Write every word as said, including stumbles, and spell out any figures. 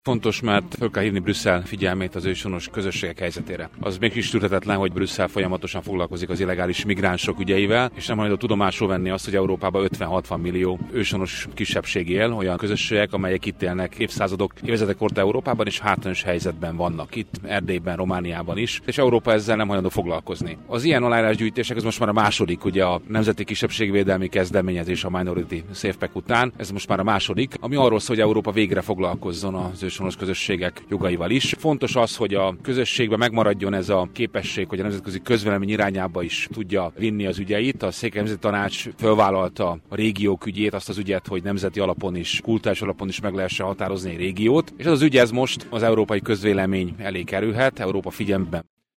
Fontos, mert fel kell hívni Brüsszel figyelmét az őshonos közösségek helyzetére. Az mégis tűrhetetlen, hogy Brüsszel folyamatosan foglalkozik az illegális migránsok ügyeivel, és nem hajlandó tudomásul venni azt, hogy Európában ötven-hatvan millió őshonos kisebbség él, olyan közösségek, amelyek itt élnek évszázadok, évezredek óta Európában, és hátrányos helyzetben vannak. Itt Erdélyben, Romániában is, és Európa ezzel nem hajlandó foglalkozni. Az ilyen aláírásgyűjtések, ez most már a második, ugye a Nemzeti Kisebbségvédelmi Kezdeményezés a Minority Safe Pack után, ez most már a második, ami arról szól, hogy Európa végre foglalkozzon az őshonos közösségek jogaival is. Fontos az, hogy a közösségben megmaradjon ez a képesség, hogy a nemzetközi közvélemény irányába is tudja vinni az ügyeit. A Székely Nemzeti Tanács fölvállalta a régiók ügyét, azt az ügyet, hogy nemzeti alapon is, kulturális alapon is meg lehessen határozni egy régiót, és az az ügy ez most az európai közvélemény elé kerülhet, Európa figyelmében